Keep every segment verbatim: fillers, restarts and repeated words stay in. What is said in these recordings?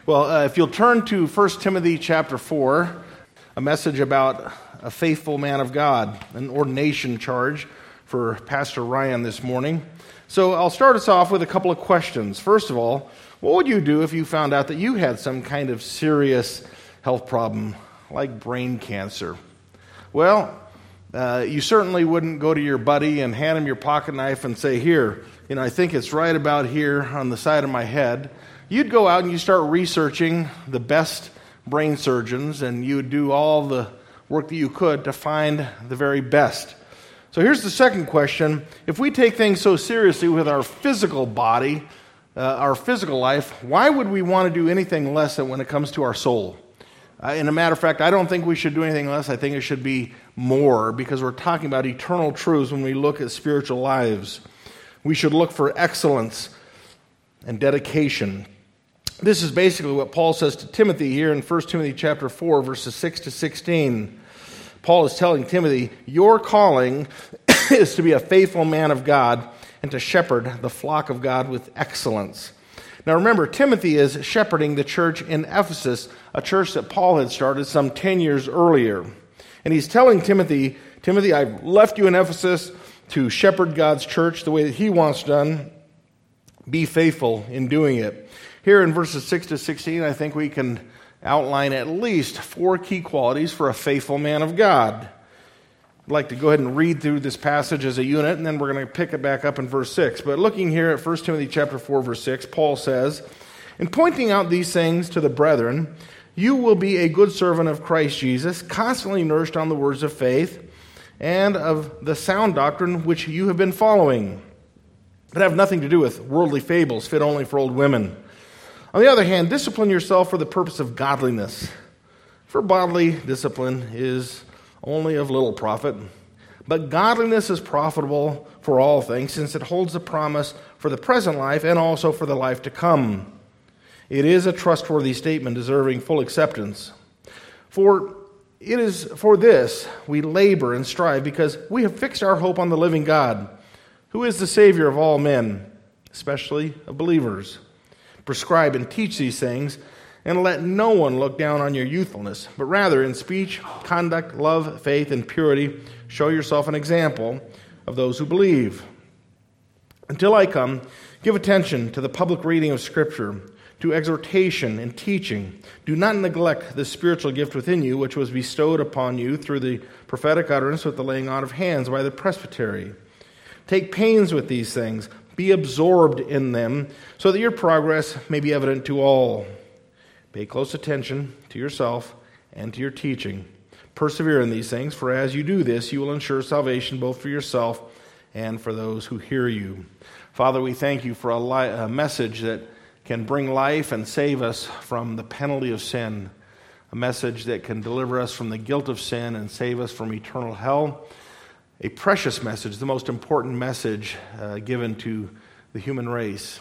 Well, uh, if you'll turn to First Timothy chapter four, a message about a faithful man of God, an ordination charge for Pastor Ryan this morning. So I'll start us off with a couple of questions. First of all, what would you do if you found out that you had some kind of serious health problem, like brain cancer? Well, uh, you certainly wouldn't go to your buddy and hand him your pocket knife and say, here, you know, I think it's right about here on the side of my head. You'd go out and you start researching the best brain surgeons, and you would do all the work that you could to find the very best. So here's the second question. If we take things so seriously with our physical body, uh, our physical life, why would we want to do anything less than when it comes to our soul? Uh, in a matter of fact, I don't think we should do anything less. I think it should be more, because we're talking about eternal truths when we look at spiritual lives. We should look for excellence and dedication. This is basically what Paul says to Timothy here in First Timothy chapter four, verses six to sixteen. Paul is telling Timothy, your calling is to be a faithful man of God and to shepherd the flock of God with excellence. Now remember, Timothy is shepherding the church in Ephesus, a church that Paul had started some ten years earlier. And he's telling Timothy, Timothy, I've left you in Ephesus to shepherd God's church the way that he wants done. Be faithful in doing it. Here in verses six to sixteen, I think we can outline at least four key qualities for a faithful man of God. I'd like to go ahead and read through this passage as a unit, and then we're going to pick it back up in verse six. But looking here at First Timothy chapter four, verse six, Paul says, in pointing out these things to the brethren, you will be a good servant of Christ Jesus, constantly nourished on the words of faith and of the sound doctrine which you have been following. It have nothing to do with worldly fables fit only for old women. On the other hand, discipline yourself for the purpose of godliness. For bodily discipline is only of little profit, but godliness is profitable for all things, since it holds the promise for the present life and also for the life to come. It is a trustworthy statement deserving full acceptance. For it is for this we labor and strive, because we have fixed our hope on the living God, who is the Savior of all men, especially of believers. Prescribe and teach these things, and let no one look down on your youthfulness, but rather in speech, conduct, love, faith, and purity, show yourself an example of those who believe. Until I come, give attention to the public reading of Scripture, to exhortation and teaching. Do not neglect the spiritual gift within you, which was bestowed upon you through the prophetic utterance with the laying on of hands by the presbytery. Take pains with these things. Be absorbed in them, so that your progress may be evident to all. Pay close attention to yourself and to your teaching. Persevere in these things, for as you do this, you will ensure salvation both for yourself and for those who hear you. Father, we thank you for a, li- a message that can bring life and save us from the penalty of sin, a message that can deliver us from the guilt of sin and save us from eternal hell. A precious message, the most important message uh, given to the human race.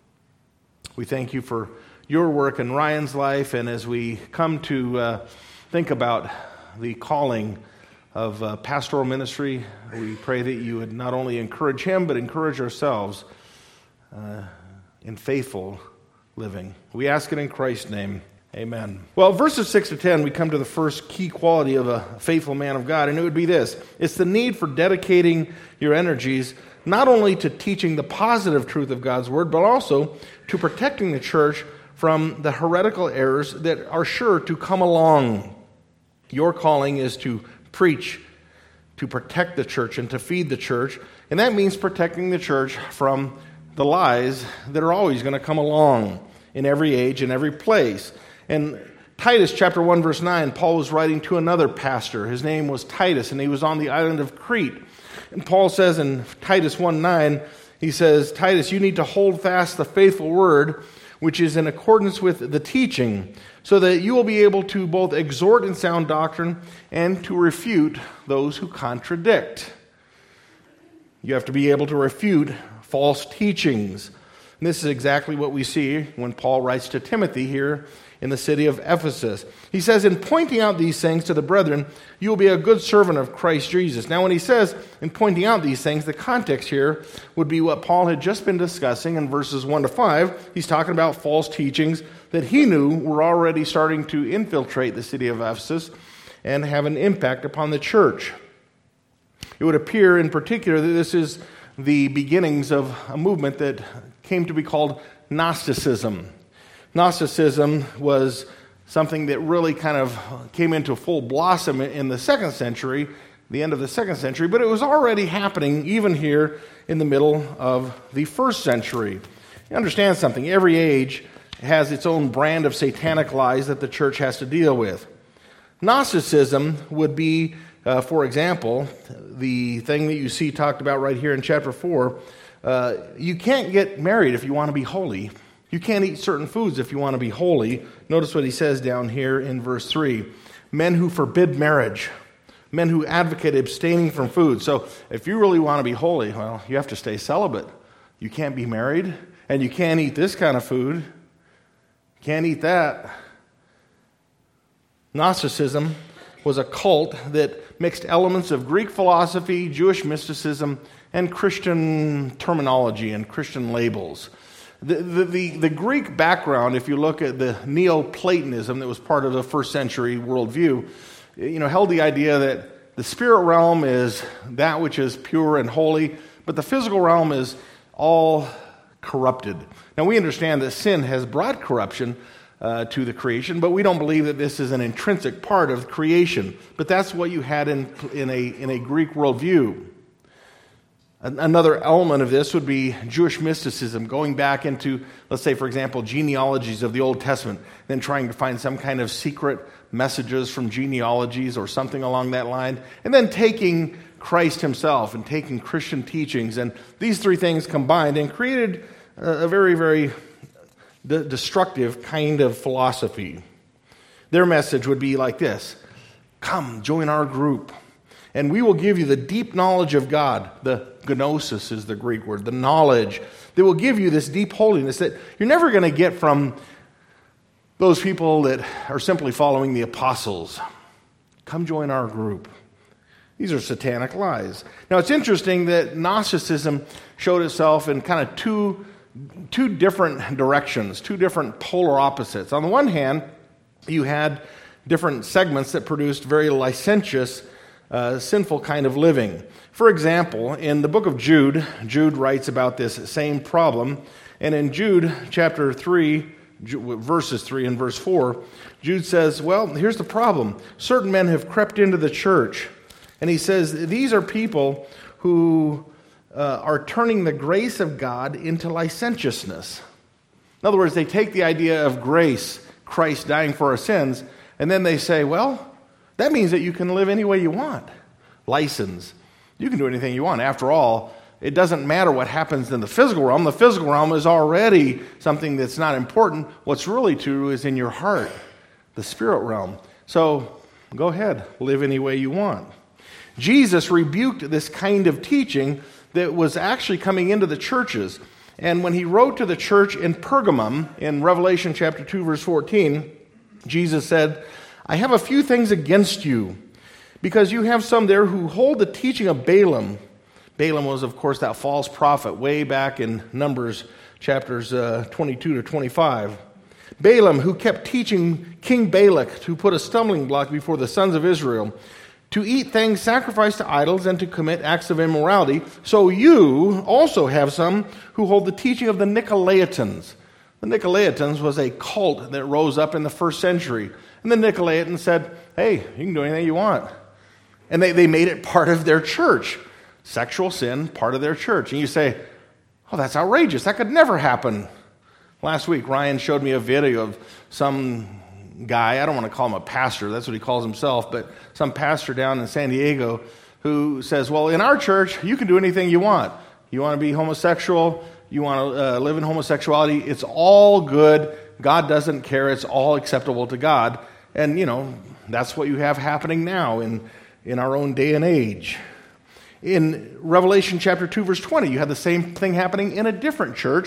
We thank you for your work in Ryan's life, and as we come to uh, think about the calling of uh, pastoral ministry, we pray that you would not only encourage him, but encourage ourselves uh, in faithful living. We ask it in Christ's name. Amen. Well, verses six to ten, we come to the first key quality of a faithful man of God, and it would be this. It's the need for dedicating your energies not only to teaching the positive truth of God's word, but also to protecting the church from the heretical errors that are sure to come along. Your calling is to preach, to protect the church, and to feed the church, and that means protecting the church from the lies that are always going to come along in every age and every place. In Titus chapter one, verse nine, Paul was writing to another pastor. His name was Titus, and he was on the island of Crete. And Paul says in Titus one nine, he says, Titus, you need to hold fast the faithful word, which is in accordance with the teaching, so that you will be able to both exhort in sound doctrine and to refute those who contradict. You have to be able to refute false teachings. And this is exactly what we see when Paul writes to Timothy here in the city of Ephesus. He says, in pointing out these things to the brethren, you will be a good servant of Christ Jesus. Now, when he says, in pointing out these things, the context here would be what Paul had just been discussing in verses one to five. He's talking about false teachings that he knew were already starting to infiltrate the city of Ephesus and have an impact upon the church. It would appear in particular that this is the beginnings of a movement that came to be called Gnosticism. Gnosticism was something that really kind of came into full blossom in the second century, the end of the second century, but it was already happening even here in the middle of the first century. You understand something, every age has its own brand of satanic lies that the church has to deal with. Gnosticism would be, uh, for example, the thing that you see talked about right here in chapter four. Uh, you can't get married if you want to be holy. You can't eat certain foods if you want to be holy. Notice what he says down here in verse three. Men who forbid marriage. Men who advocate abstaining from food. So if you really want to be holy, well, you have to stay celibate. You can't be married, and you can't eat this kind of food. Can't eat that. Gnosticism was a cult that mixed elements of Greek philosophy, Jewish mysticism, and Christian terminology and Christian labels. The, the, the, the Greek background, if you look at the Neoplatonism that was part of the first century worldview, you know, held the idea that the spirit realm is that which is pure and holy, but the physical realm is all corrupted. Now, we understand that sin has brought corruption uh, to the creation, but we don't believe that this is an intrinsic part of creation. But that's what you had in, in, a, in a Greek worldview. Another element of this would be Jewish mysticism, going back into, let's say, for example, genealogies of the Old Testament, then trying to find some kind of secret messages from genealogies or something along that line, and then taking Christ himself and taking Christian teachings, and these three things combined and created a very, very de- destructive kind of philosophy. Their message would be like this: come, join our group, and we will give you the deep knowledge of God. The gnosis is the Greek word, the knowledge that will give you this deep holiness that you're never going to get from those people that are simply following the apostles. Come join our group. These are satanic lies. Now, it's interesting that Gnosticism showed itself in kind of two, two different directions, two different polar opposites. On the one hand, you had different segments that produced very licentious, uh, sinful kind of living. For example, in the book of Jude, Jude writes about this same problem. And in Jude chapter three, verses three and verse four, Jude says, well, here's the problem. Certain men have crept into the church. And he says, these are people who uh, are turning the grace of God into licentiousness. In other words, they take the idea of grace, Christ dying for our sins, and then they say, well, that means that you can live any way you want. License. You can do anything you want. After all, it doesn't matter what happens in the physical realm. The physical realm is already something that's not important. What's really true is in your heart, the spirit realm. So go ahead, live any way you want. Jesus rebuked this kind of teaching that was actually coming into the churches. And when he wrote to the church in Pergamum, in Revelation chapter two, verse fourteen, Jesus said, I have a few things against you, because you have some there who hold the teaching of Balaam. Balaam was, of course, that false prophet way back in Numbers chapters uh, twenty-two to twenty-five. Balaam, who kept teaching King Balak to put a stumbling block before the sons of Israel, to eat things sacrificed to idols and to commit acts of immorality. So you also have some who hold the teaching of the Nicolaitans. The Nicolaitans was a cult that rose up in the first century. And the Nicolaitans said, hey, you can do anything you want. And they, they made it part of their church. Sexual sin, part of their church. And you say, oh, that's outrageous. That could never happen. Last week, Ryan showed me a video of some guy, I don't want to call him a pastor, that's what he calls himself, but some pastor down in San Diego who says, well, in our church, you can do anything you want. You want to be homosexual, you want to uh, live in homosexuality, it's all good. God doesn't care. It's all acceptable to God. And, you know, that's what you have happening now in, in our own day and age. In Revelation chapter two, verse twenty, you have the same thing happening in a different church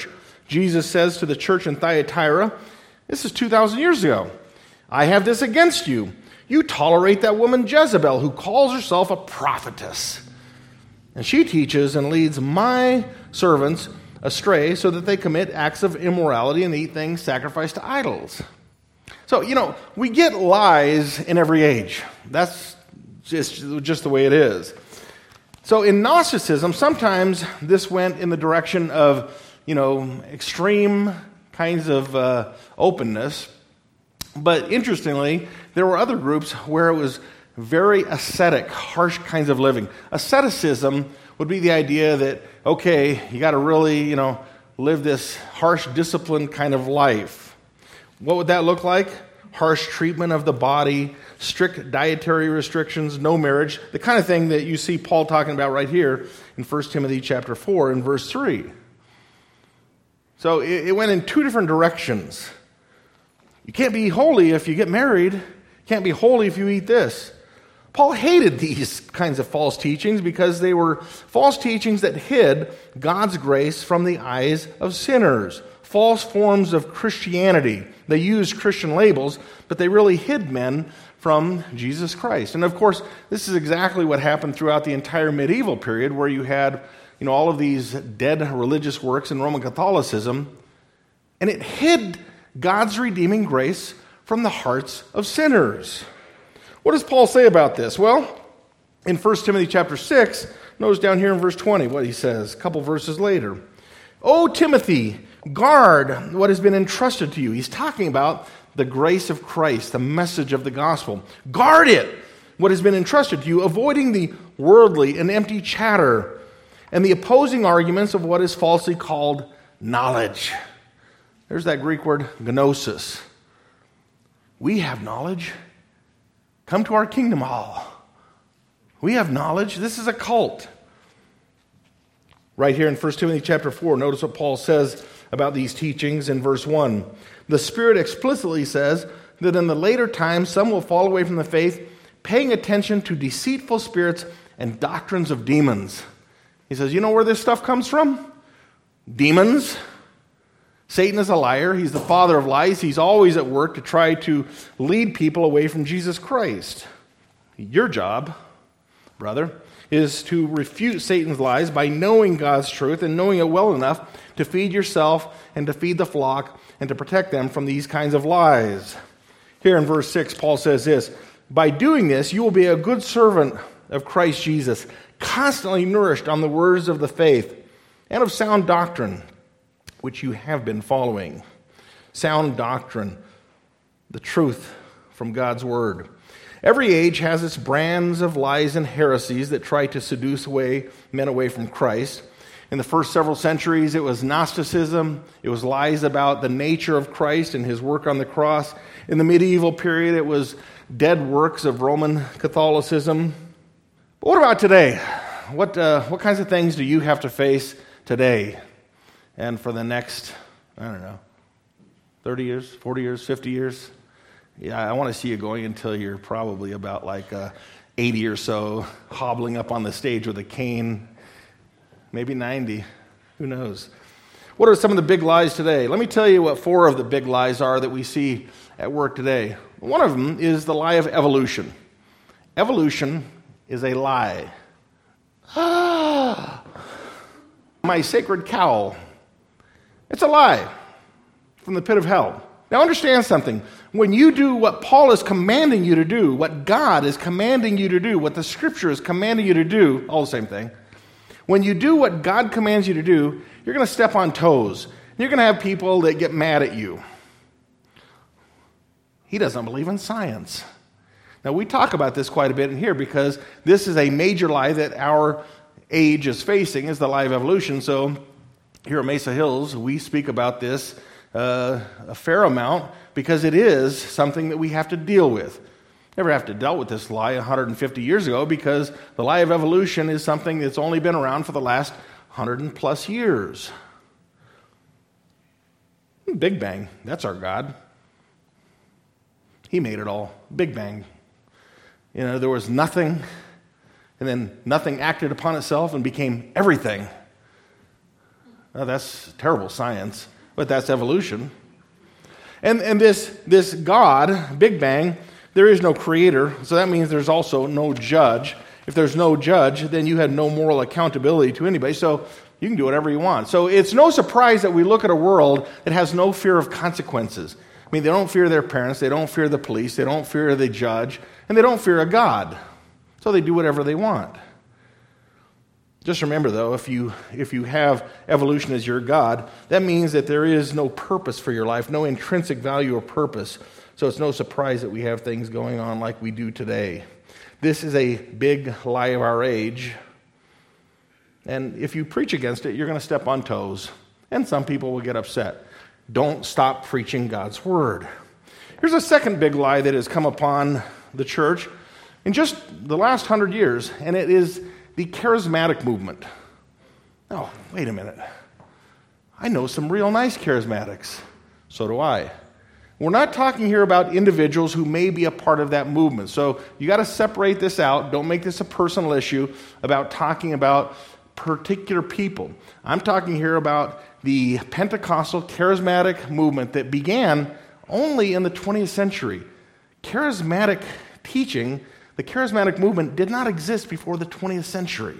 Jesus says to the church in Thyatira, this is two thousand years ago, I have this against you. You tolerate that woman Jezebel, who calls herself a prophetess. And she teaches and leads my servants astray so that they commit acts of immorality and eat things sacrificed to idols. So, you know, we get lies in every age. That's just, just the way it is. So in Gnosticism, sometimes this went in the direction of, you know, extreme kinds of uh, openness. But interestingly, there were other groups where it was very ascetic, harsh kinds of living. Asceticism would be the idea that, okay, you got to really, you know, live this harsh, disciplined kind of life. What would that look like? Harsh treatment of the body, strict dietary restrictions, no marriage, the kind of thing that you see Paul talking about right here in First Timothy chapter four and verse three. So it, it went in two different directions. You can't be holy if you get married. You can't be holy if you eat this. Paul hated these kinds of false teachings because they were false teachings that hid God's grace from the eyes of sinners. False forms of Christianity. They used Christian labels, but they really hid men from Jesus Christ. And of course, this is exactly what happened throughout the entire medieval period, where you had, you know, all of these dead religious works in Roman Catholicism, and it hid God's redeeming grace from the hearts of sinners. What does Paul say about this? Well, in First Timothy chapter six, notice down here in verse twenty what he says, a couple verses later. O Timothy, guard what has been entrusted to you. He's talking about the grace of Christ, the message of the gospel. Guard it, what has been entrusted to you, avoiding the worldly and empty chatter and the opposing arguments of what is falsely called knowledge. There's that Greek word, gnosis. We have knowledge. Come to our kingdom hall. We have knowledge. This is a cult. Right here in First Timothy chapter four, notice what Paul says about these teachings in verse one. The Spirit explicitly says that in the later times some will fall away from the faith, paying attention to deceitful spirits and doctrines of demons. He says, you know where this stuff comes from? Demons. Satan is a liar. He's the father of lies. He's always at work to try to lead people away from Jesus Christ. Your job, brother, is to refute Satan's lies by knowing God's truth and knowing it well enough to feed yourself and to feed the flock and to protect them from these kinds of lies. Here in verse six, Paul says this, by doing this, you will be a good servant of Christ Jesus, constantly nourished on the words of the faith and of sound doctrine, which you have been following. Sound doctrine, the truth from God's word. Every age has its brands of lies and heresies that try to seduce away men away from Christ. In the first several centuries, it was Gnosticism. It was lies about the nature of Christ and his work on the cross. In the medieval period, it was dead works of Roman Catholicism. But what about today? What uh, what kinds of things do you have to face today? And for the next, I don't know, thirty years, forty years, fifty years? Yeah, I want to see you going until you're probably about like uh, eighty or so, hobbling up on the stage with a cane. Maybe ninety. Who knows? What are some of the big lies today? Let me tell you what four of the big lies are that we see at work today. One of them is the lie of evolution. Evolution is a lie. Ah, my sacred cow. It's a lie from the pit of hell. Now understand something. When you do what Paul is commanding you to do, what God is commanding you to do, what the Scripture is commanding you to do, all the same thing. When you do what God commands you to do, you're going to step on toes. You're going to have people that get mad at you. He doesn't believe in science. Now we talk about this quite a bit in here because this is a major lie that our age is facing, is the lie of evolution. So here at Mesa Hills, we speak about this uh, a fair amount because it is something that we have to deal with. Never have to deal with this lie one hundred fifty years ago because the lie of evolution is something that's only been around for the last one hundred plus years. Big Bang, that's our God. He made it all. Big Bang. You know, there was nothing, and then nothing acted upon itself and became everything. Now, that's terrible science. but that's evolution. And, and this, this God, Big Bang, there is no creator, so that means there's also no judge. If there's no judge, then you have no moral accountability to anybody, so you can do whatever you want. So it's no surprise that we look at a world that has no fear of consequences. I mean, they don't fear their parents, they don't fear the police, they don't fear the judge, and they don't fear a God. So they do whatever they want. Just remember, though, if you if you have evolution as your God, that means that there is no purpose for your life, no intrinsic value or purpose. So it's no surprise that we have things going on like we do today. This is a big lie of our age. And if you preach against it, you're going to step on toes. And some people will get upset. Don't stop preaching God's word. Here's a second big lie that has come upon the church in just the last hundred years, and it is the charismatic movement. Oh, wait a minute. I know some real nice charismatics. So do I. We're not talking here about individuals who may be a part of that movement. So you got to separate this out. Don't make this a personal issue about talking about particular people. I'm talking here about the Pentecostal charismatic movement that began only in the twentieth century. Charismatic teaching, the charismatic movement did not exist before the twentieth century.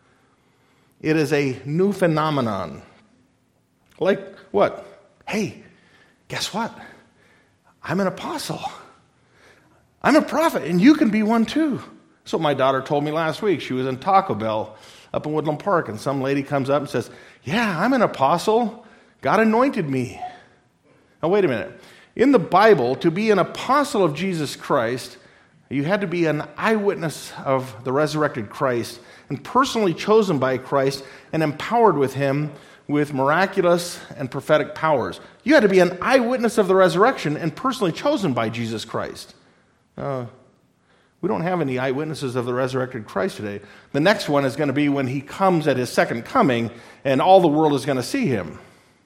It is a new phenomenon. Like what? Hey, guess what? I'm an apostle. I'm a prophet, and you can be one too. That's what my daughter told me last week. She was in Taco Bell up in Woodland Park, and some lady comes up and says, yeah, I'm an apostle. God anointed me. Now, wait a minute. In the Bible, to be an apostle of Jesus Christ, you had to be an eyewitness of the resurrected Christ and personally chosen by Christ and empowered with him with miraculous and prophetic powers. You had to be an eyewitness of the resurrection and personally chosen by Jesus Christ. Uh, we don't have any eyewitnesses of the resurrected Christ today. The next one is going to be when he comes at his second coming and all the world is going to see him.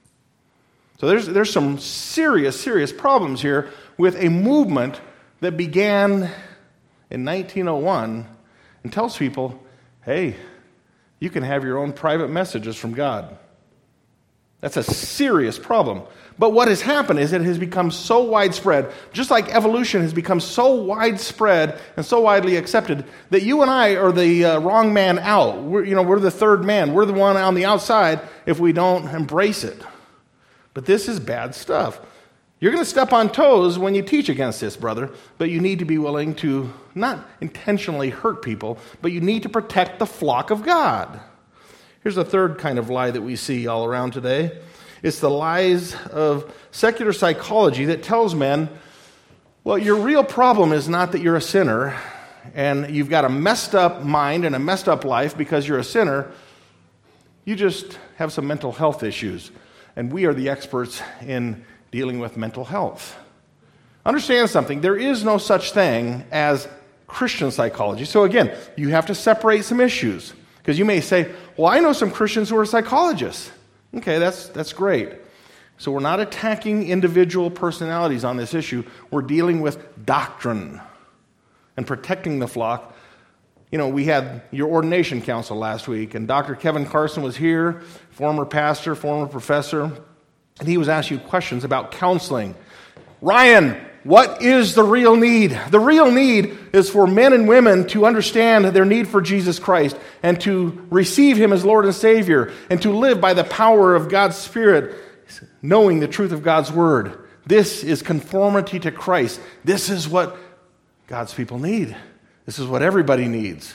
So there's, there's some serious, serious problems here with a movement that began in nineteen oh one and tells people, hey, you can have your own private messages from God. That's a serious problem. But what has happened is it has become so widespread, just like evolution has become so widespread and so widely accepted, that you and I are the uh, wrong man out. We're, you know, we're the third man. We're the one on the outside if we don't embrace it. But this is bad stuff. You're going to step on toes when you teach against this, brother, but you need to be willing to not intentionally hurt people, but you need to protect the flock of God. Here's a third kind of lie that we see all around today. It's the lies of secular psychology that tells men, well, your real problem is not that you're a sinner and you've got a messed up mind and a messed up life because you're a sinner. You just have some mental health issues, and we are the experts in dealing with mental health. Understand something. There is no such thing as Christian psychology. So again, you have to separate some issues. Because you may say, well, I know some Christians who are psychologists. Okay, that's that's great. So we're not attacking individual personalities on this issue. We're dealing with doctrine and protecting the flock. You know, we had your ordination council last week, and Doctor Kevin Carson was here, former pastor, former professor, and he was asking you questions about counseling. Ryan, what is the real need? The real need is for men and women to understand their need for Jesus Christ and to receive him as Lord and Savior and to live by the power of God's Spirit, knowing the truth of God's Word. This is conformity to Christ. This is what God's people need. This is what everybody needs.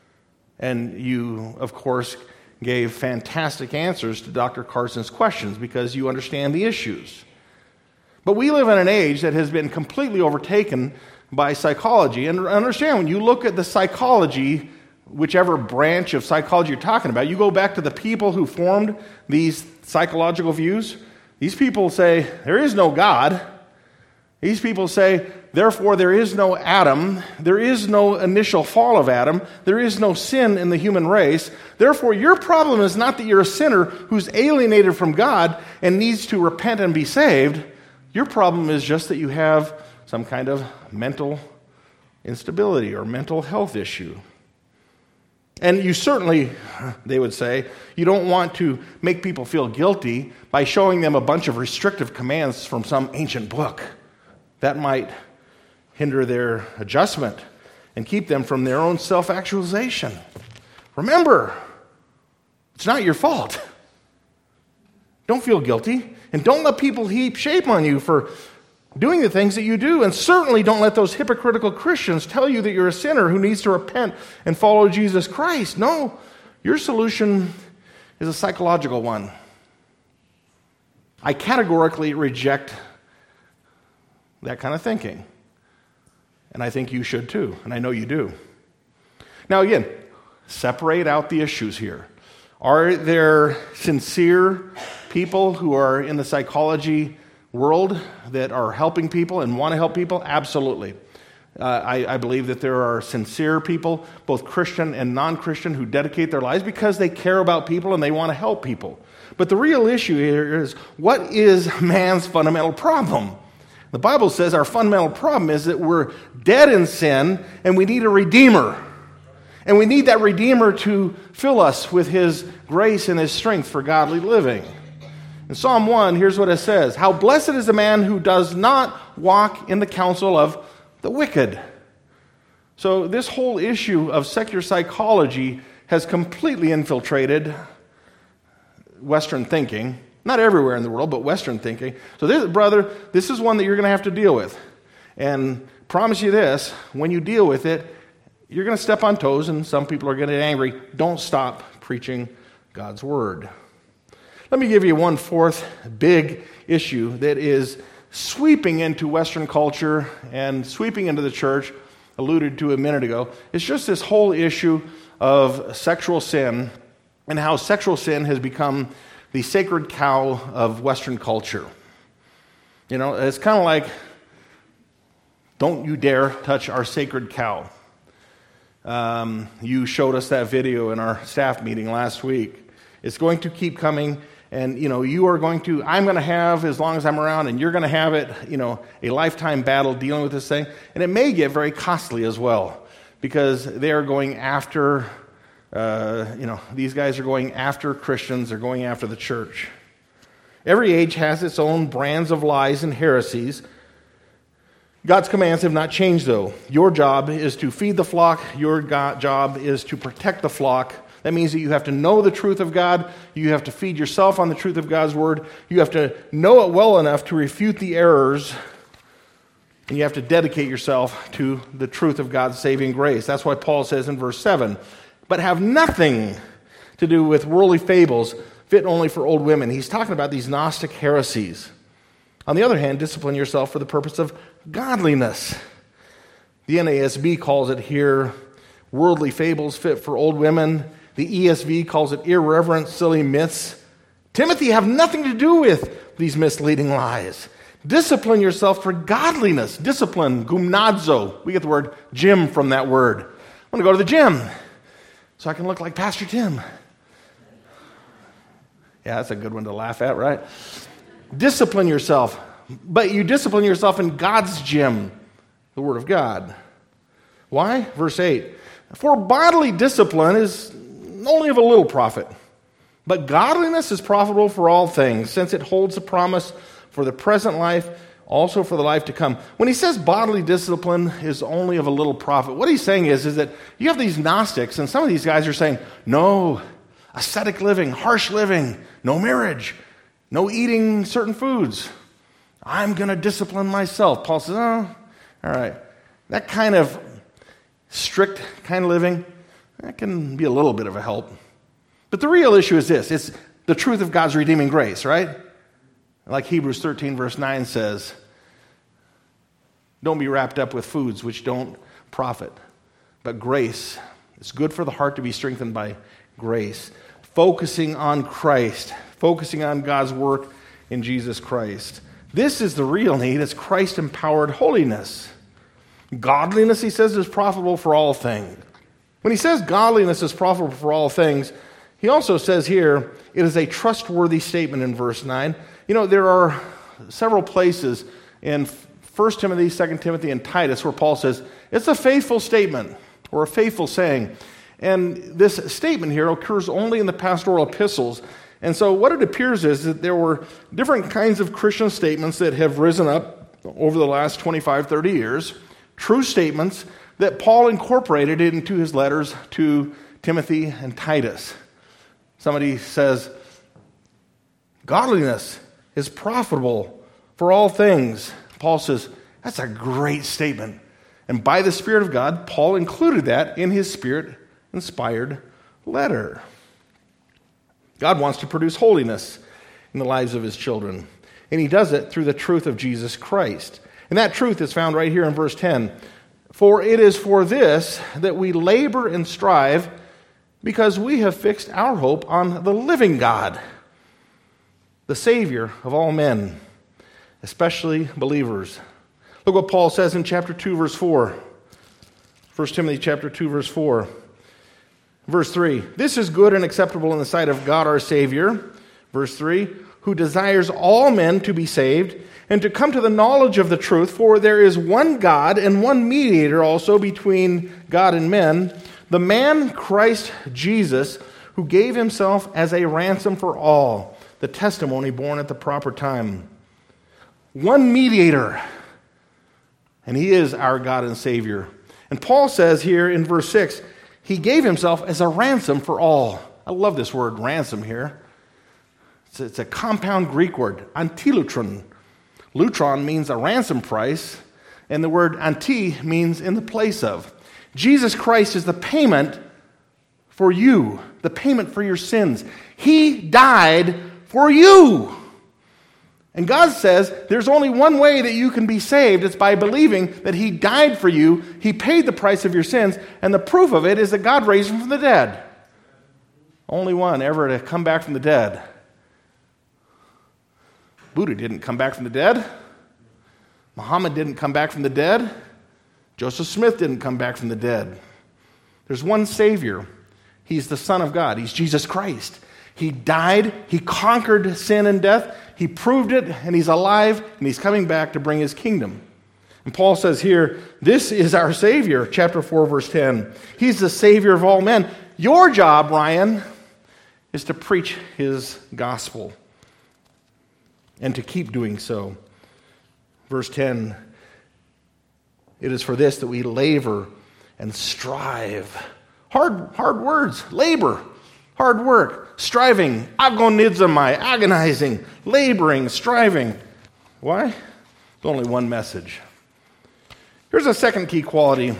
And you, of course, gave fantastic answers to Doctor Carson's questions because you understand the issues. But we live in an age that has been completely overtaken by psychology. And understand, when you look at the psychology, whichever branch of psychology you're talking about, you go back to the people who formed these psychological views. These people say, there is no God. These people say, therefore, there is no Adam. There is no initial fall of Adam. There is no sin in the human race. Therefore, your problem is not that you're a sinner who's alienated from God and needs to repent and be saved. Your problem is just that you have some kind of mental instability or mental health issue. And you certainly, they would say, you don't want to make people feel guilty by showing them a bunch of restrictive commands from some ancient book. That might hinder their adjustment and keep them from their own self-actualization. Remember, it's not your fault. Don't feel guilty, and don't let people heap shame on you for doing the things that you do, and certainly don't let those hypocritical Christians tell you that you're a sinner who needs to repent and follow Jesus Christ. No, your solution is a psychological one. I categorically reject that kind of thinking, and I think you should too, and I know you do. Now again, separate out the issues here. Are there sincere people who are in the psychology world that are helping people and want to help people? Absolutely. Uh, I, I believe that there are sincere people, both Christian and non-Christian, who dedicate their lives because they care about people and they want to help people. But the real issue here is, what is man's fundamental problem? The Bible says our fundamental problem is that we're dead in sin and we need a Redeemer. And we need that Redeemer to fill us with His grace and His strength for godly living. In Psalm one, here's what it says: "How blessed is the man who does not walk in the counsel of the wicked." So this whole issue of secular psychology has completely infiltrated Western thinking. Not everywhere in the world, but Western thinking. So this, brother, this is one that you're going to have to deal with. And promise you this, when you deal with it, you're going to step on toes, and some people are going to get angry. Don't stop preaching God's Word. Let me give you one fourth big issue that is sweeping into Western culture and sweeping into the church, alluded to a minute ago. It's just this whole issue of sexual sin and how sexual sin has become the sacred cow of Western culture. You know, it's kind of like, don't you dare touch our sacred cow. Um, you showed us that video in our staff meeting last week. It's going to keep coming. And, you know, you are going to, I'm going to have, as long as I'm around, and you're going to have it, you know, a lifetime battle dealing with this thing. And it may get very costly as well, because they are going after, uh, you know, these guys are going after Christians, they're going after the church. Every age has its own brands of lies and heresies. God's commands have not changed, though. Your job is to feed the flock. Your God, job is to protect the flock. That means that you have to know the truth of God. You have to feed yourself on the truth of God's Word. You have to know it well enough to refute the errors. And you have to dedicate yourself to the truth of God's saving grace. That's why Paul says in verse seven, "But have nothing to do with worldly fables fit only for old women." He's talking about these Gnostic heresies. On the other hand, discipline yourself for the purpose of godliness. The N A S B calls it here worldly fables fit for old women. The E S V calls it irreverent, silly myths. Timothy, have nothing to do with these misleading lies. Discipline yourself for godliness. Discipline, gymnazo. We get the word gym from that word. I want to go to the gym so I can look like Pastor Tim. Yeah, that's a good one to laugh at, right? Discipline yourself. But you discipline yourself in God's gym, the Word of God. Why? Verse eight. "For bodily discipline is only of a little profit, but godliness is profitable for all things, since it holds the promise for the present life, also for the life to come." When he says bodily discipline is only of a little profit, what he's saying is, is that you have these Gnostics, and some of these guys are saying, no, ascetic living, harsh living, no marriage, no eating certain foods. I'm going to discipline myself. Paul says, oh, all right. That kind of strict kind of living, that can be a little bit of a help. But the real issue is this. It's the truth of God's redeeming grace, right? Like Hebrews thirteen verse nine says, don't be wrapped up with foods which don't profit, but grace. It's good for the heart to be strengthened by grace. Focusing on Christ, focusing on God's work in Jesus Christ. This is the real need. It's Christ-empowered holiness. Godliness, he says, is profitable for all things. When he says godliness is profitable for all things, he also says here, it is a trustworthy statement in verse nine. You know, there are several places in First Timothy, Second Timothy, and Titus where Paul says, it's a faithful statement or a faithful saying. And this statement here occurs only in the pastoral epistles. And so what it appears is that there were different kinds of Christian statements that have risen up over the last twenty-five, thirty years, true statements that Paul incorporated into his letters to Timothy and Titus. Somebody says, godliness is profitable for all things. Paul says, that's a great statement. And by the Spirit of God, Paul included that in his Spirit-inspired letter. God wants to produce holiness in the lives of his children. And he does it through the truth of Jesus Christ. And that truth is found right here in verse ten. For it is for this that we labor and strive, because we have fixed our hope on the living God, the Savior of all men, especially believers. Look what Paul says in chapter two, verse four. First Timothy chapter two, verse four. Verse three, this is good and acceptable in the sight of God our Savior. Verse three, who desires all men to be saved and to come to the knowledge of the truth, for there is one God and one mediator also between God and men, the man Christ Jesus, who gave himself as a ransom for all, the testimony born at the proper time. One mediator, and he is our God and Savior. And Paul says here in verse six, he gave himself as a ransom for all. I love this word, ransom, here. It's a, it's a compound Greek word, antilutron. Lutron means a ransom price, and the word anti means in the place of. Jesus Christ is the payment for you, the payment for your sins. He died for you. And God says there's only one way that you can be saved. It's by believing that he died for you. He paid the price of your sins. And the proof of it is that God raised him from the dead. Only one ever to come back from the dead. Buddha didn't come back from the dead. Muhammad didn't come back from the dead. Joseph Smith didn't come back from the dead. There's one Savior. He's the Son of God. He's Jesus Christ. He died. He conquered sin and death. He proved it, and he's alive, and he's coming back to bring his kingdom. And Paul says here, this is our Savior, chapter four, verse ten. He's the Savior of all men. Your job, Ryan, is to preach his gospel and to keep doing so. Verse ten, it is for this that we labor and strive. Hard, hard words, labor, hard work, striving, agonizomai, agonizing, laboring, striving. Why? There's only one message. Here's a second key quality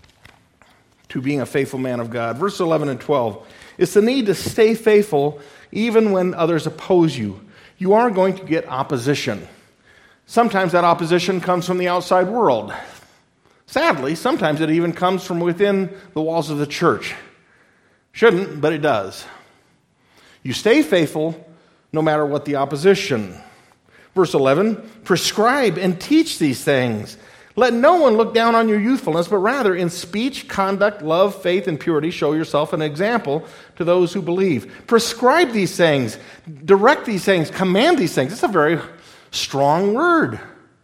to being a faithful man of God. Verse eleven and twelve. It's the need to stay faithful even when others oppose you. You are going to get opposition. Sometimes that opposition comes from the outside world. Sadly, sometimes it even comes from within the walls of the church. Shouldn't, but it does. You stay faithful no matter what the opposition. Verse eleven, prescribe and teach these things. Let no one look down on your youthfulness, but rather in speech, conduct, love, faith, and purity, show yourself an example to those who believe. Prescribe these things, direct these things, command these things. It's a very strong word.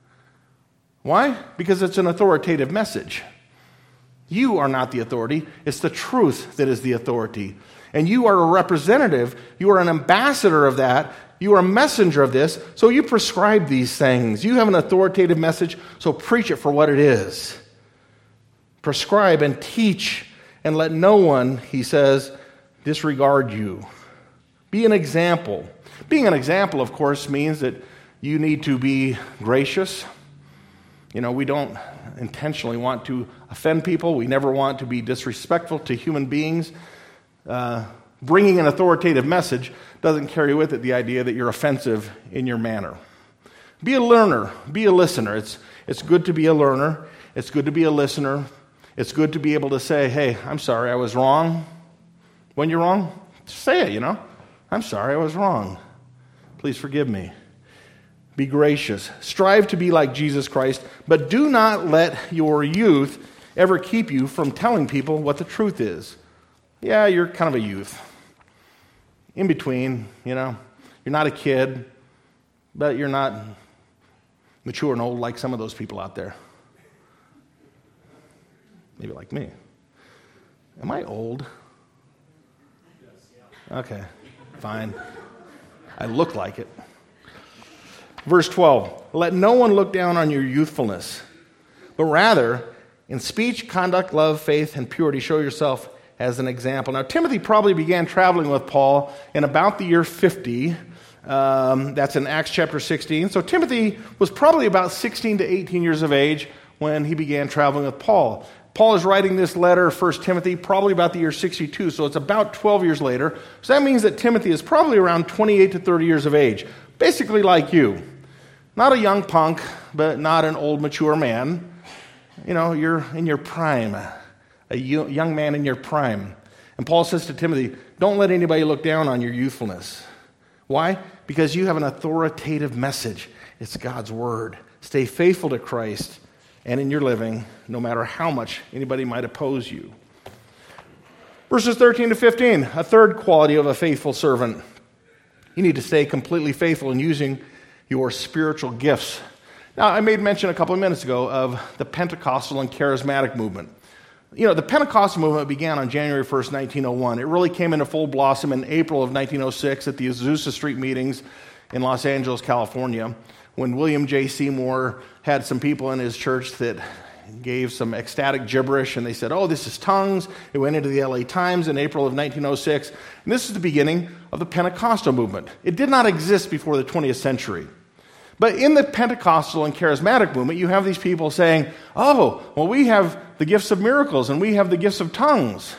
Why? Because it's an authoritative message. You are not the authority. It's the truth that is the authority. And you are a representative. You are an ambassador of that. You are a messenger of this. So you prescribe these things. You have an authoritative message, so preach it for what it is. Prescribe and teach, and let no one, he says, disregard you. Be an example. Being an example, of course, means that you need to be gracious. You know, we don't intentionally want to offend people. We never want to be disrespectful to human beings. Uh, bringing an authoritative message doesn't carry with it the idea that you're offensive in your manner. Be a learner. Be a listener. It's, it's good to be a learner. It's good to be a listener. It's good to be able to say, hey, I'm sorry, I was wrong. When you're wrong, say it, you know. I'm sorry, I was wrong. Please forgive me. Be gracious. Strive to be like Jesus Christ, but do not let your youth ever keep you from telling people what the truth is. Yeah, you're kind of a youth. In between, you know. You're not a kid, but you're not mature and old like some of those people out there. Maybe like me. Am I old? Okay, fine. I look like it. Verse twelve, let no one look down on your youthfulness, but rather, in speech, conduct, love, faith, and purity, show yourself as an example. Now, Timothy probably began traveling with Paul in about the year fifty. Um, that's in Acts chapter sixteen. So Timothy was probably about sixteen to eighteen years of age when he began traveling with Paul. Paul is writing this letter, First Timothy, probably about the year sixty-two, so it's about twelve years later. So that means that Timothy is probably around twenty-eight to thirty years of age, basically like you. Not a young punk, but not an old, mature man. You know, you're in your prime, a young man in your prime. And Paul says to Timothy, don't let anybody look down on your youthfulness. Why? Because you have an authoritative message. It's God's word. Stay faithful to Christ and in your living, no matter how much anybody might oppose you. Verses thirteen to fifteen, a third quality of a faithful servant. You need to stay completely faithful in using your spiritual gifts. Now, I made mention a couple of minutes ago of the Pentecostal and charismatic movement. You know, the Pentecostal movement began on January first, nineteen oh one. It really came into full blossom in April of nineteen oh six at the Azusa Street meetings in Los Angeles, California, when William J. Seymour had some people in his church that gave some ecstatic gibberish, and they said, oh, this is tongues. It went into the L A Times in April of nineteen oh six, and this is the beginning of the Pentecostal movement. It did not exist before the twentieth century. But in the Pentecostal and charismatic movement, you have these people saying, oh, well, we have the gifts of miracles and we have the gifts of tongues.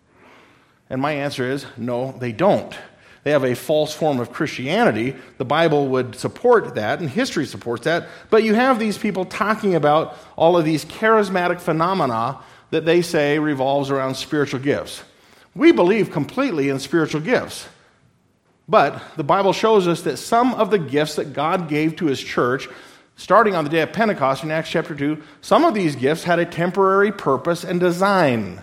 And my answer is, no, they don't. They have a false form of Christianity. The Bible would support that, and history supports that. But you have these people talking about all of these charismatic phenomena that they say revolves around spiritual gifts. We believe completely in spiritual gifts. But the Bible shows us that some of the gifts that God gave to his church, starting on the day of Pentecost in Acts chapter two, some of these gifts had a temporary purpose and design.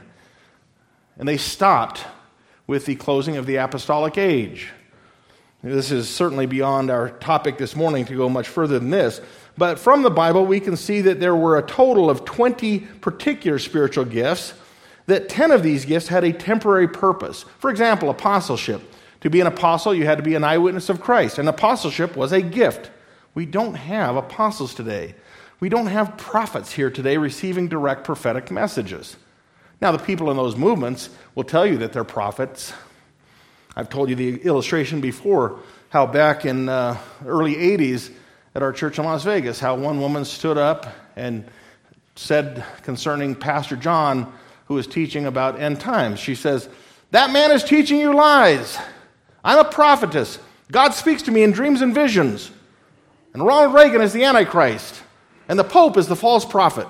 And they stopped with the closing of the apostolic age. This is certainly beyond our topic this morning to go much further than this. But from the Bible, we can see that there were a total of twenty particular spiritual gifts, that ten of these gifts had a temporary purpose. For example, apostleship. To be an apostle, you had to be an eyewitness of Christ. And apostleship was a gift. We don't have apostles today. We don't have prophets here today receiving direct prophetic messages. Now, the people in those movements will tell you that they're prophets. I've told you the illustration before, how back in uh, early eighties at our church in Las Vegas, how one woman stood up and said concerning Pastor John, who was teaching about end times, she says, that man is teaching you lies. I'm a prophetess. God speaks to me in dreams and visions. And Ronald Reagan is the Antichrist. And the Pope is the false prophet.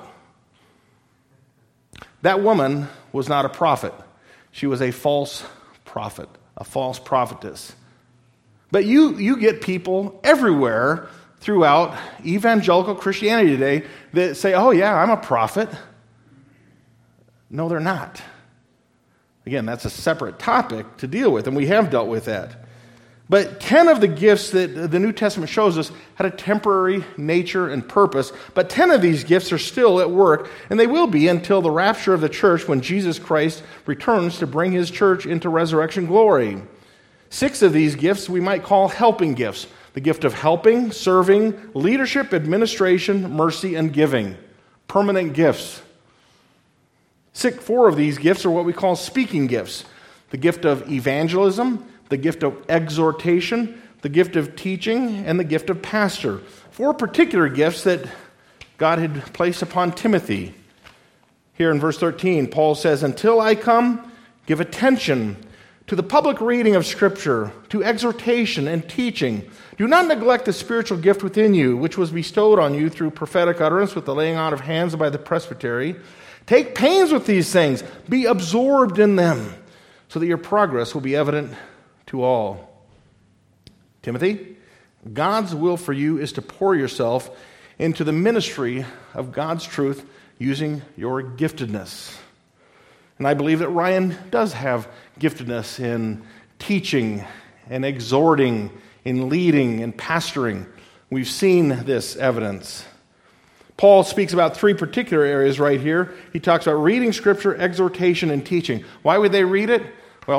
That woman was not a prophet. She was a false prophet, a false prophetess. But you, you get people everywhere throughout evangelical Christianity today that say, oh yeah, I'm a prophet. No, they're not. Again, that's a separate topic to deal with, and we have dealt with that. But ten of the gifts that the New Testament shows us had a temporary nature and purpose, but ten of these gifts are still at work, and they will be until the rapture of the church when Jesus Christ returns to bring his church into resurrection glory. Six of these gifts we might call helping gifts. The gift of helping, serving, leadership, administration, mercy, and giving. Permanent gifts. Six, four of these gifts are what we call speaking gifts. The gift of evangelism, the gift of exhortation, the gift of teaching, and the gift of pastor. Four particular gifts that God had placed upon Timothy. Here in verse thirteen, Paul says, until I come, give attention to the public reading of Scripture, to exhortation and teaching. Do not neglect the spiritual gift within you, which was bestowed on you through prophetic utterance with the laying out of hands by the presbytery. Take pains with these things. Be absorbed in them, so that your progress will be evident to all. Timothy, God's will for you is to pour yourself into the ministry of God's truth using your giftedness. And I believe that Ryan does have giftedness in teaching and exhorting, in leading and pastoring. We've seen this evidence. Paul speaks about three particular areas right here. He talks about reading Scripture, exhortation, and teaching. Why would they read it? Well,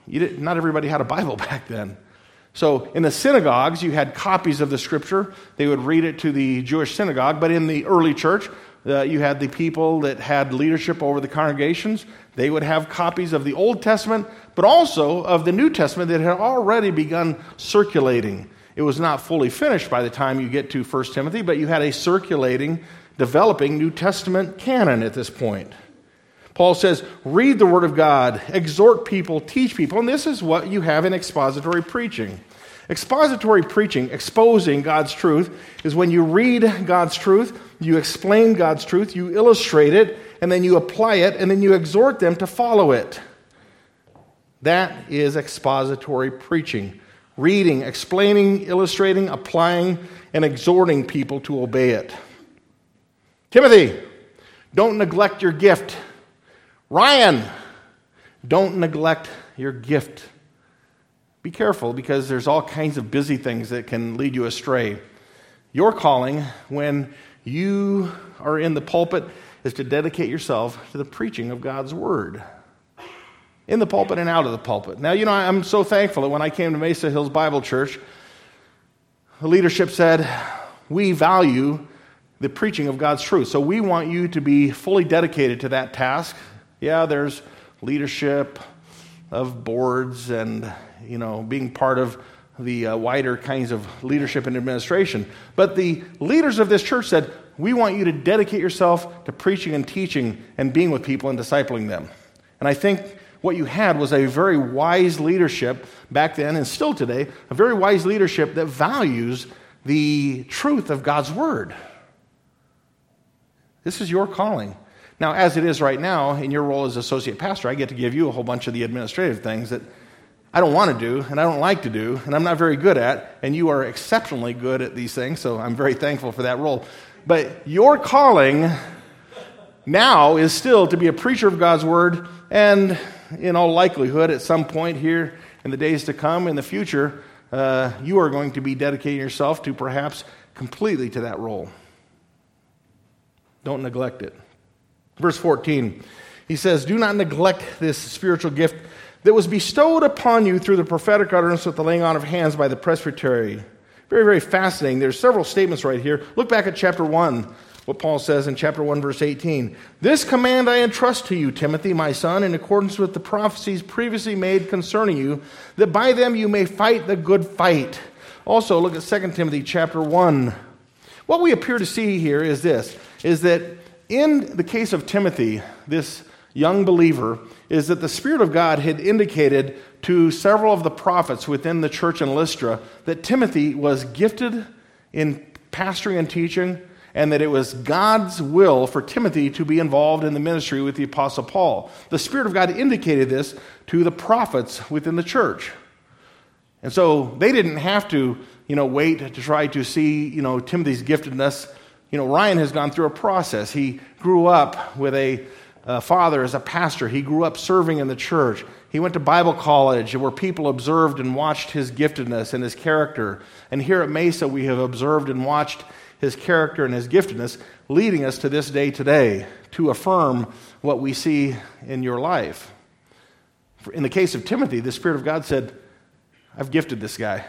you didn't, not everybody had a Bible back then. So in the synagogues, you had copies of the Scripture. They would read it to the Jewish synagogue. But in the early church, uh, you had the people that had leadership over the congregations. They would have copies of the Old Testament, but also of the New Testament that had already begun circulating. It was not fully finished by the time you get to First Timothy, but you had a circulating, developing New Testament canon at this point. Paul says, read the Word of God, exhort people, teach people, and this is what you have in expository preaching. Expository preaching, exposing God's truth, is when you read God's truth, you explain God's truth, you illustrate it, and then you apply it, and then you exhort them to follow it. That is expository preaching. Reading, explaining, illustrating, applying, and exhorting people to obey it. Timothy, don't neglect your gift. Ryan, don't neglect your gift. Be careful, because there's all kinds of busy things that can lead you astray. Your calling, when you are in the pulpit, is to dedicate yourself to the preaching of God's Word. In the pulpit and out of the pulpit. Now, you know, I'm so thankful that when I came to Mesa Hills Bible Church, the leadership said, we value the preaching of God's truth. So we want you to be fully dedicated to that task. Yeah, there's leadership of boards and, you know, being part of the uh, wider kinds of leadership and administration. But the leaders of this church said, we want you to dedicate yourself to preaching and teaching and being with people and discipling them. And I think what you had was a very wise leadership back then and still today, a very wise leadership that values the truth of God's Word. This is your calling. Now, as it is right now, in your role as associate pastor, I get to give you a whole bunch of the administrative things that I don't want to do, and I don't like to do, and I'm not very good at, and you are exceptionally good at these things, so I'm very thankful for that role. But your calling now is still to be a preacher of God's Word, and in all likelihood, at some point here in the days to come, in the future, uh, you are going to be dedicating yourself to perhaps completely to that role. Don't neglect it. Verse fourteen, he says, do not neglect this spiritual gift that was bestowed upon you through the prophetic utterance with the laying on of hands by the presbytery. Very, very fascinating. There's several statements right here. Look back at chapter one, what Paul says in chapter one, verse eighteen. This command I entrust to you, Timothy, my son, in accordance with the prophecies previously made concerning you, that by them you may fight the good fight. Also, look at Second Timothy chapter one. What we appear to see here is this, is that in the case of Timothy, this young believer, is that the Spirit of God had indicated to several of the prophets within the church in Lystra that Timothy was gifted in pastoring and teaching, and that it was God's will for Timothy to be involved in the ministry with the Apostle Paul. The Spirit of God indicated this to the prophets within the church. And so they didn't have to, you know, wait to try to see, you know, Timothy's giftedness. You know, Ryan has gone through a process. He grew up with a uh, father as a pastor. He grew up serving in the church. He went to Bible college where people observed and watched his giftedness and his character. And here at Mesa, we have observed and watched his character and his giftedness, leading us to this day today to affirm what we see in your life. In the case of Timothy, the Spirit of God said, I've gifted this guy.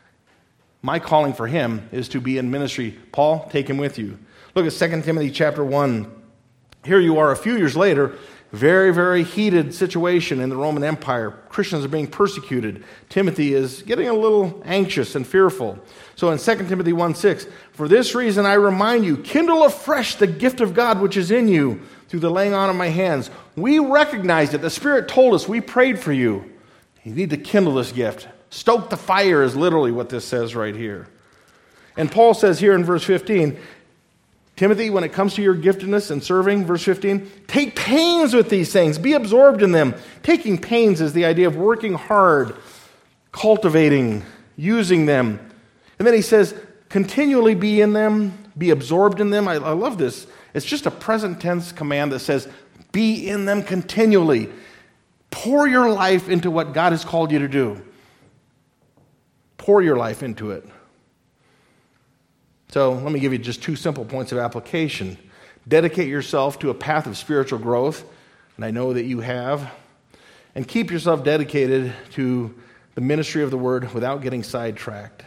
My calling for him is to be in ministry. Paul, take him with you. Look at Second Timothy chapter one. Here you are a few years later, very, very heated situation in the Roman Empire. Christians are being persecuted. Timothy is getting a little anxious and fearful. So in Second Timothy one six, for this reason I remind you, kindle afresh the gift of God which is in you through the laying on of my hands. We recognized it. The Spirit told us. We prayed for you. You need to kindle this gift. Stoke the fire is literally what this says right here. And Paul says here in verse fifteen, Timothy, when it comes to your giftedness and serving, verse fifteen, take pains with these things. Be absorbed in them. Taking pains is the idea of working hard, cultivating, using them. And then he says, continually be in them, be absorbed in them. I, I love this. It's just a present tense command that says, be in them continually. Pour your life into what God has called you to do. Pour your life into it. So let me give you just two simple points of application. Dedicate yourself to a path of spiritual growth, and I know that you have. and keep yourself dedicated to the ministry of the word without getting sidetracked.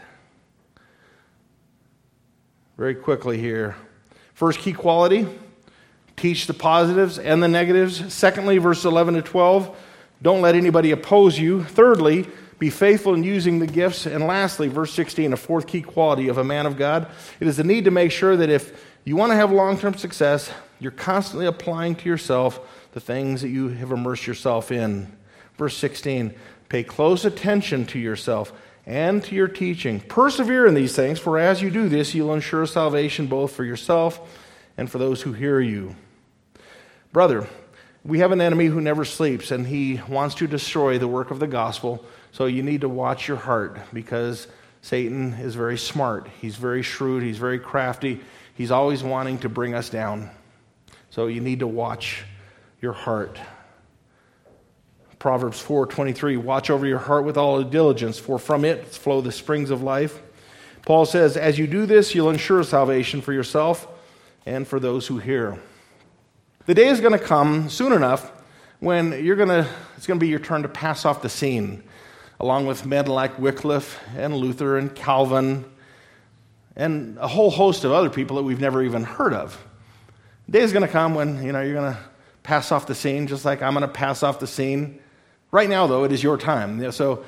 Very quickly here. First key quality, teach the positives and the negatives. Secondly, verse eleven to twelve, don't let anybody oppose you. Thirdly, be faithful in using the gifts. And lastly, verse sixteen, a fourth key quality of a man of God, it is the need to make sure that if you want to have long-term success, you're constantly applying to yourself the things that you have immersed yourself in. Verse sixteen, pay close attention to yourself and to your teaching. Persevere in these things, for as you do this, you'll ensure salvation both for yourself and for those who hear you. Brother, we have an enemy who never sleeps, and he wants to destroy the work of the gospel, so you need to watch your heart, because Satan is very smart. He's very shrewd. He's very crafty. He's always wanting to bring us down. So you need to watch your heart. Proverbs four twenty-three, watch over your heart with all diligence, for from it flow the springs of life. Paul says, as you do this, you'll ensure salvation for yourself and for those who hear. The day is going to come soon enough when you're going to, it's going to be your turn to pass off the scene, along with men like Wycliffe and Luther and Calvin and a whole host of other people that we've never even heard of. The day is going to come when, you know, you're going to pass off the scene, just like I'm going to pass off the scene. Right now, though, it is your time. So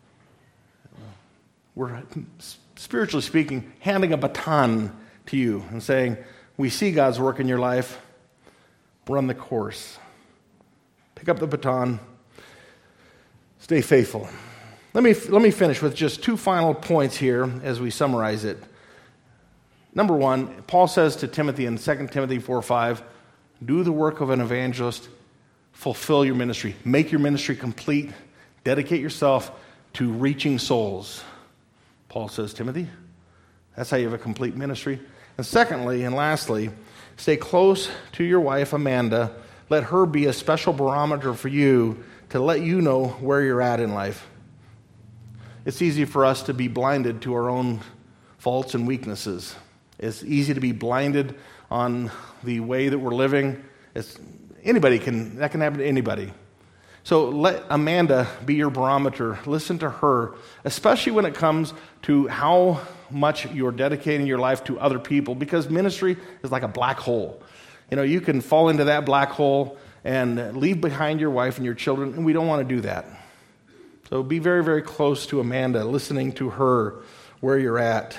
we're, spiritually speaking, handing a baton to you and saying, we see God's work in your life. Run the course. Pick up the baton. Stay faithful. Let me, let me finish with just two final points here as we summarize it. Number one, Paul says to Timothy in Second Timothy four five, do the work of an evangelist, fulfill your ministry, make your ministry complete, dedicate yourself to reaching souls. Paul says, Timothy, that's how you have a complete ministry. And secondly, and lastly, stay close to your wife, Amanda. Let her be a special barometer for you to let you know where you're at in life. It's easy for us to be blinded to our own faults and weaknesses. It's easy to be blinded on the way that we're living. It's, anybody can, that can happen to anybody. So let Amanda be your barometer. Listen to her, especially when it comes to how much you're dedicating your life to other people, because ministry is like a black hole. You know, you can fall into that black hole and leave behind your wife and your children, and we don't want to do that. So be very, very close to Amanda, listening to her where you're at.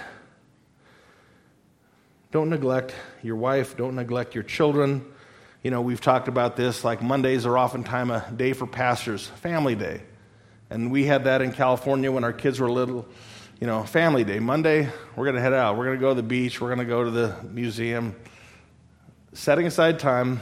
Don't neglect your wife. Don't neglect your children. You know, we've talked about this, like Mondays are oftentimes a day for pastors, family day. And we had that in California when our kids were little, you know, family day. Monday, we're going to head out. We're going to go to the beach. We're going to go to the museum. Setting aside time.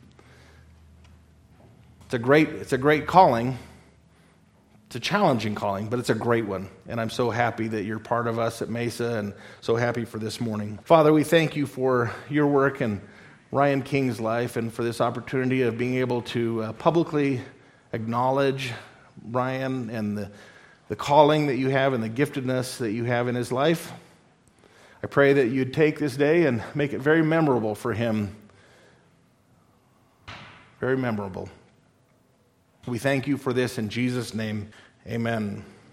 It's a great, it's a great calling. It's a challenging calling, but it's a great one. And I'm so happy that you're part of us at Mesa, and so happy for this morning. Father, we thank you for your work and Ryan King's life, and for this opportunity of being able to uh, publicly acknowledge Ryan and the, the calling that you have and the giftedness that you have in his life. I pray that you'd take this day and make it very memorable for him. Very memorable. We thank you for this in Jesus' name. Amen.